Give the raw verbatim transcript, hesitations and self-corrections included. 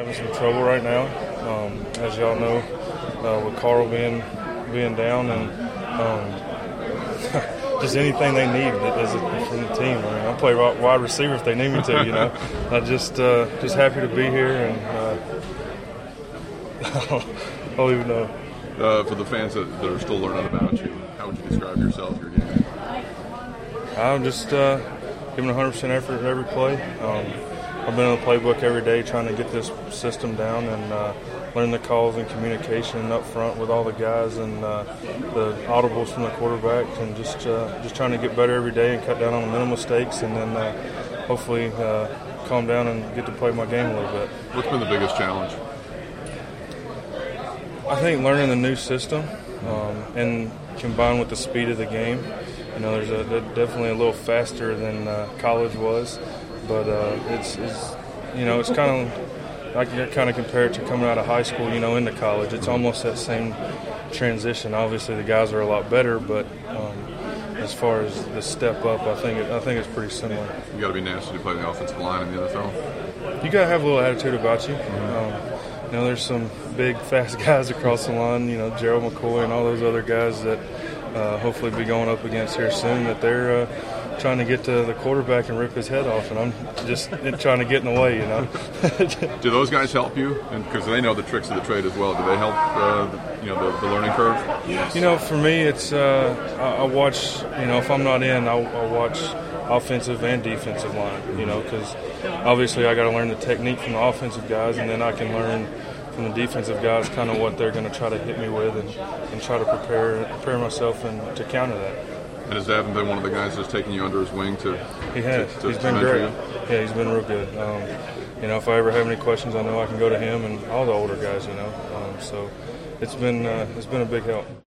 having some trouble right now, um, as y'all know, uh, with Carl being being down and um, just anything they need as a, from the team. I mean, I'll play wide receiver if they need me to. You know, I just uh, just happy to be here, and uh, I don't even know. Uh, for the fans that, that are still learning about you, how would you describe yourself, your game? I'm just uh, giving one hundred percent effort at every play. Um, I've been in the playbook every day trying to get this system down and uh, learn the calls and communication up front with all the guys and uh, the audibles from the quarterback, and just uh, just trying to get better every day and cut down on the mental mistakes, and then uh, hopefully uh, calm down and get to play my game a little bit. What's been the biggest challenge? I think learning the new system um, and combined with the speed of the game. You know, there's a, they're definitely a little faster than uh, college was, but uh, it's, it's, you know, it's kind of, I can kind of compare it to coming out of high school, you know, into college. It's almost that same transition. Obviously, the guys are a lot better, but um, as far as the step up, I think it, I think it's pretty similar. You got to be nasty to play the offensive line in the N F L. You got to have a little attitude about you. Um, you know, there's some big, fast guys across the line. You know, Gerald McCoy and all those other guys that uh, hopefully be going up against here soon. That they're uh, trying to get to the quarterback and rip his head off, and I'm just trying to get in the way. You know. Do those guys help you? And because they know the tricks of the trade as well. Do they help? Uh, the, you know, the, the learning curve. Yes. You know, for me, it's uh, I, I watch. You know, if I'm not in, I'll, I'll watch offensive and defensive line. You know, because obviously I got to learn the technique from the offensive guys, and then I can learn from the defensive guys kind of what they're going to try to hit me with, and, and try to prepare prepare myself and to counter that. And has Davin been one of the guys that's taken you under his wing to? He has. To, to, he's to been great. you? Yeah, he's been real good. Um, you know, if I ever have any questions, I know I can go to him and all the older guys. You know, um, so it's been uh, it's been a big help.